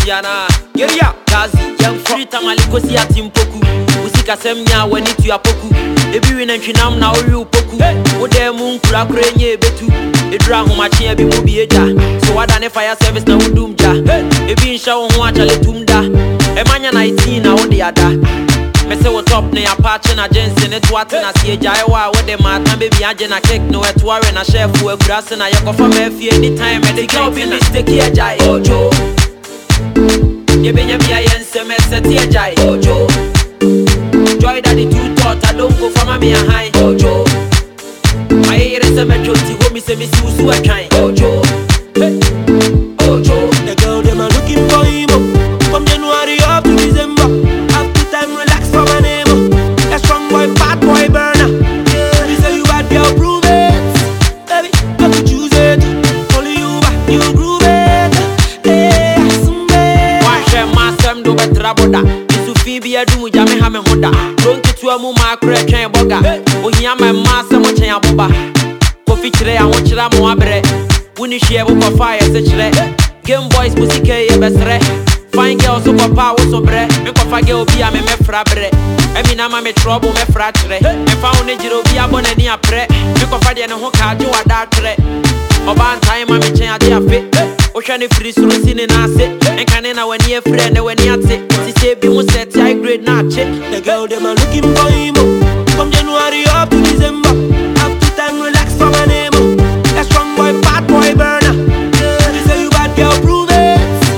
Tiana, Geria, Gazi, young free Tamaliko Siatim Poku, Usika Semia when it you are Poku, Ebi win and Chinam now you Poku, Ode Moon Krakrenye Betu, Edra Humachia Bimubi Eja, so what an fire service now Dumja, Ebi Shaw Huachale Tumda, Emanya 19 now the other. Me say what up ne Apache na Jensen et what na see Jaiwa with the matan baby agena cake no et warren na chef we grass na yakofa me fie anytime me dey go be mistake here jai ojo ye be nyamia yense me set here jai ojo joy that the two thought I don't go for me a high ojo my ear is a metro ti ho me say me susu a try ojo ojo the girl them are looking for him from January up to December. For my name, a strong boy, bad boy burner. Yeah, you say you bad girl, prove it. Baby, I could choose it. Only you bad, you groove it. Hey, one share master, do better aboda. Isu Phoebe, I do Jammy Hammer Honda. Don't get to a mumma, crack and boga. Oh, yeah, my master, much in a boba. Coffee today, I want you to more bread. When you share over fire, such a Game Boys, music, best. Fine girls super power so bread. Me kofa girl bi a me fra bre. Emi na ma me trouble me fra tre. Me fa one jiro bi abone ni apre. Me kofa de ne ho ka jo ada tre. Oba ntai ma me chen ade afe. O hwe ne free suru sine na ase. Enka na wani e frɛ ne wani ate. Ti se bi mu set high grade na che. The girl them are looking for him from January up to December. Have to time relax for my name. A strong boy, bad boy burner. Yeah, you say you bad girl, prove it.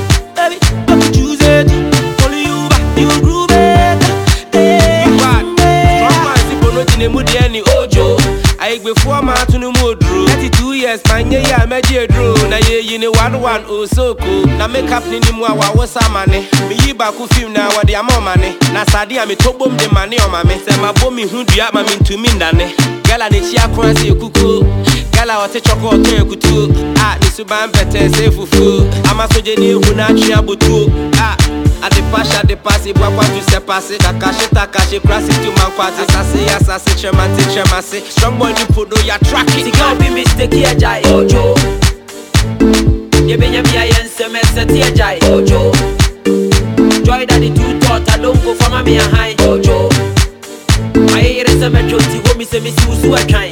Ojo, I before my to no more drew 32 years, my year, my dear drew. Now, you know, 1 oh so cool. Now, make up in the more was some money. Me, Baku film now, what they are more money. Now, Sadi, I'm a top bomb the money on my mess. And my bomb who do you have my mean to mean, Danny? Gala, the chia cross, you cuckoo. Gala, what a chocolate, kutu. Ah, the suban better, say fufu. I'm a sojeni who not chiabutu. Ah. At the pasha de passe, bois tu sais passer, ta caché, crasse to man quasi, assassin, chemase, strong boy, you put no ya track it. The girl be mistake here, jai, ojo. Ye be nyamia yense me set here, jai, ojo. Joy that the two thought I don't go for me a high, ojo. My ear is a metro, ti ho me say me susu a try.